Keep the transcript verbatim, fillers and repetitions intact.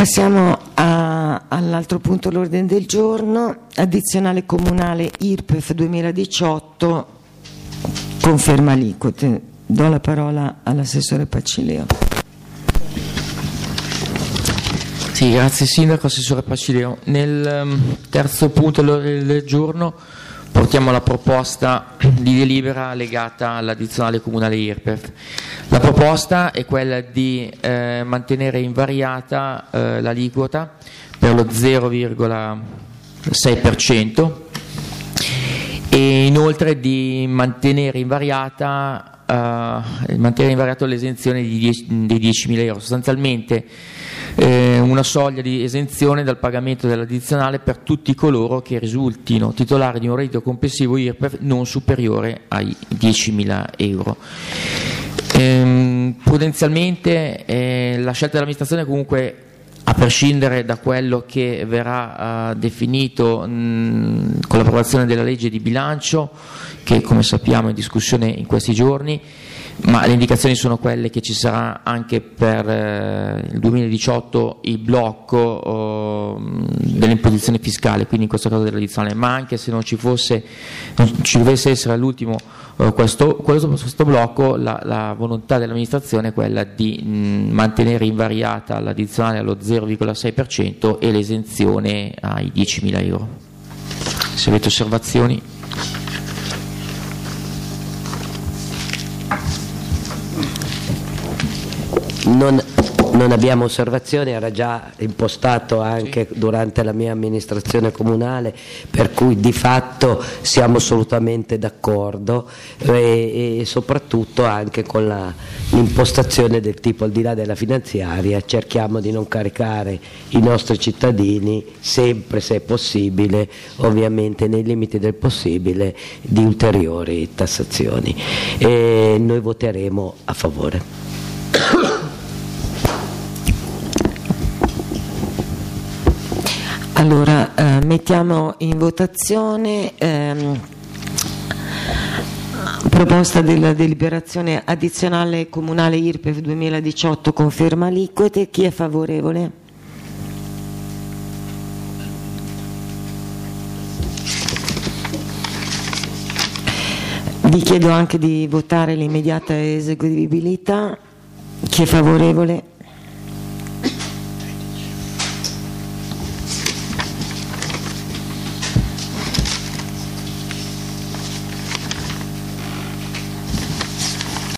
Passiamo a, all'altro punto all'ordine del giorno, addizionale comunale I R P E F duemiladiciotto, conferma aliquote. Do la parola all'assessore Pacileo. Sì, grazie Sindaco, assessore Pacileo. Nel um, terzo punto all'ordine del giorno portiamo la proposta di delibera legata all'addizionale comunale I R P E F. La proposta è quella di eh, mantenere invariata eh, l'aliquota per lo zero virgola sei per cento e inoltre di mantenere invariata, eh, mantenere invariato l'esenzione di dieci, dei diecimila euro, sostanzialmente eh, una soglia di esenzione dal pagamento dell'addizionale per tutti coloro che risultino titolari di un reddito complessivo I R P E F non superiore ai diecimila euro. Ehm, prudenzialmente eh, la scelta dell'amministrazione comunque, a prescindere da quello che verrà uh, definito mh, con l'approvazione della legge di bilancio, che come sappiamo è in discussione in questi giorni, ma le indicazioni sono quelle che ci sarà anche per eh, il duemiladiciotto il blocco oh, dell'imposizione fiscale, quindi in questo caso dell'addizionale, ma anche se non ci fosse, non ci dovesse essere all'ultimo eh, questo, questo, questo blocco, la, la volontà dell'amministrazione è quella di mh, mantenere invariata l'addizionale allo zero virgola sei per cento e l'esenzione ai diecimila euro. Se avete osservazioni. Non, non abbiamo osservazioni, era già impostato anche sì. durante la mia amministrazione comunale, per cui di fatto siamo assolutamente d'accordo e, e soprattutto anche con la, l'impostazione del tipo, al di là della finanziaria, cerchiamo di non caricare i nostri cittadini sempre, se è possibile, ovviamente nei limiti del possibile, di ulteriori tassazioni. E noi voteremo a favore. Allora, eh, mettiamo in votazione ehm, proposta della deliberazione addizionale comunale I R P E F duemiladiciotto, conferma aliquote. Chi è favorevole? Vi chiedo anche di votare l'immediata eseguibilità. Chi è favorevole?